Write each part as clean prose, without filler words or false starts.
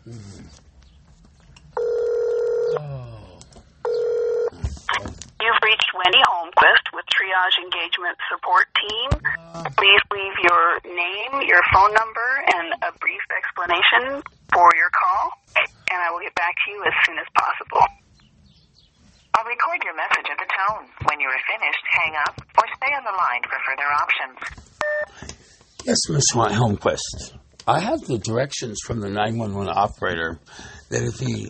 You've reached Wendy Holmquist with Triage Engagement Support Team. Please leave your name, your phone number, and a brief explanation for your call, and I will get back to you as soon as possible. I'll record your message at the tone. When you are finished, hang up or stay on the line for further options. Yes, Ms. Holmquist. I have the directions from the 911 operator that if he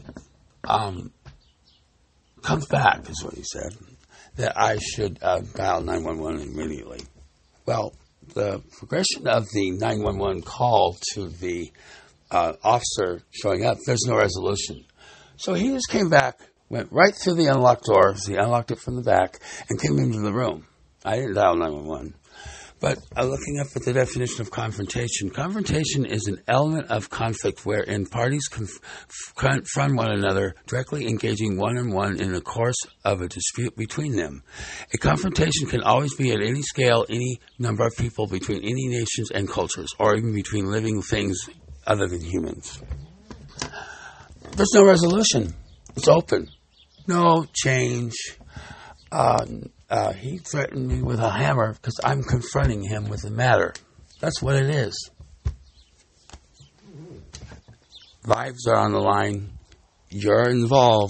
comes back, is what he said, that I should dial 911 immediately. Well, the progression of the 911 call to the officer showing up, there's no resolution. So he just came back, went right through the unlocked door, he unlocked it from the back, and came into the room. I didn't dial 911. But looking up at the definition of confrontation, confrontation is an element of conflict wherein parties confront one another, directly engaging one-on-one in the course of a dispute between them. A confrontation can always be at any scale, any number of people, between any nations and cultures, or even between living things other than humans. There's no resolution. It's open. No change. He threatened me with a hammer because I'm confronting him with the matter. That's what it is. Lives are on the line. You're involved.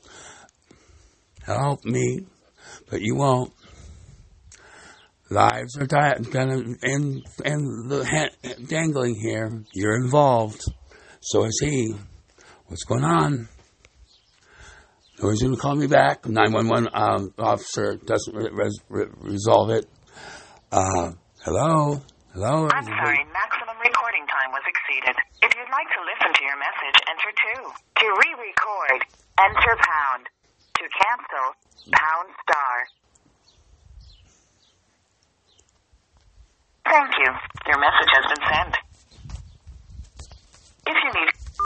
Help me, but you won't. Lives are gonna end dangling here. You're involved. So is he. What's going on? Nobody's going to call me back. 911 officer doesn't resolve it. Hello? Hello? I'm sorry, maximum recording time was exceeded. If you'd like to listen to your message, enter 2. To re-record, enter pound. To cancel, pound star. Thank you. Your message has been sent.